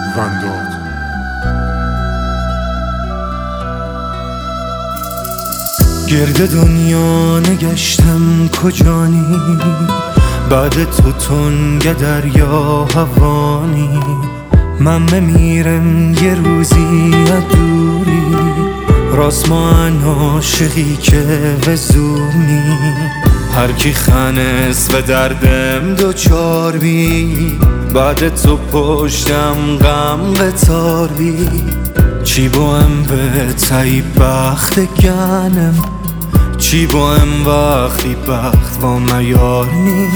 ونداد. گرد دنیا نگشتم کجانی، بعد تو تنگ دریا هوانی. من بمیرم یه روزی دوری، راست من عاشقی که به زور نی. هر کی خنس و دردم دوچار بی، بعد تو پشتم غم به تار بی. چی بایم به تایی بخت گنم، چی بایم وقتی بخت با میار نی.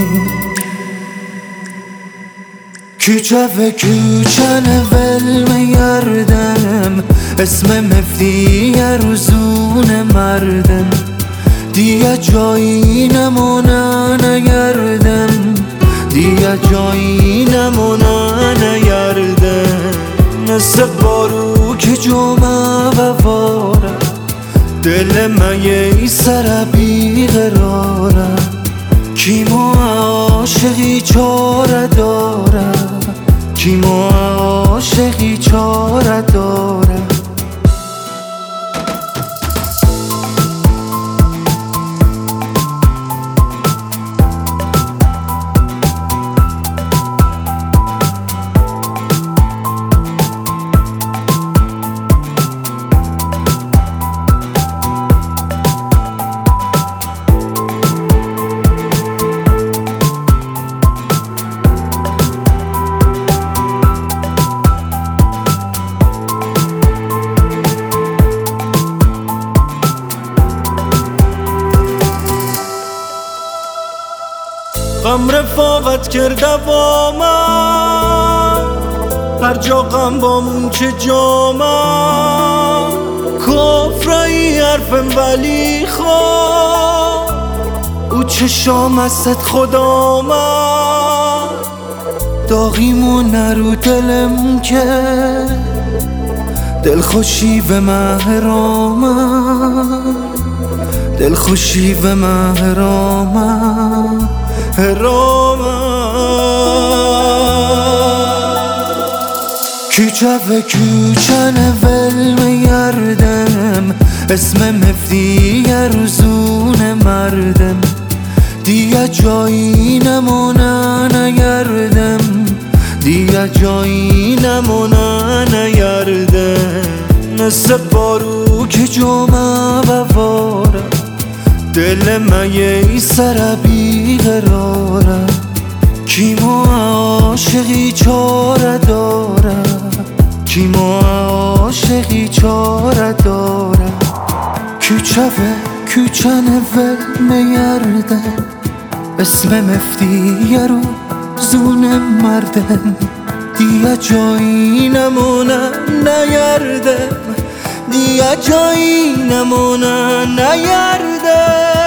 کوچه و کوچه ول میردم، اسم مفتی روزون مردم. دیگه جایی نمونه نگردم، دیگه جایی نمونه نگردم. مثل بارو که جمعه وواره، دل من یه سر بیقراره. کی ما عاشقی چاره داره، کی ما عاشقی چاره داره. غم رفاقت کرده با من، هر جا غم با مون که جامن. کفرایی حرفم ولی خواه، او چشام ازت خدا من. داغیمون نرو دلم که دلخوشی و مهرامن، دلخوشی و مهرامن کوچه و کوچه ول میردم، اسم مفتی روزون مردم. دیگه جایی نمونه نگردم، دیگه جایی نمونه نگردم. مثل بارو که جمعه وواره، دل من یه سر بیقراره. کی ما عاشقی چاره داره، کی ما عاشقی چاره داره. کوچه و کوچه ول میردم، اسم مفتی روزون مردم. دیگه جایی نمونه نگردم، دیگه جایی نمونه نگردم.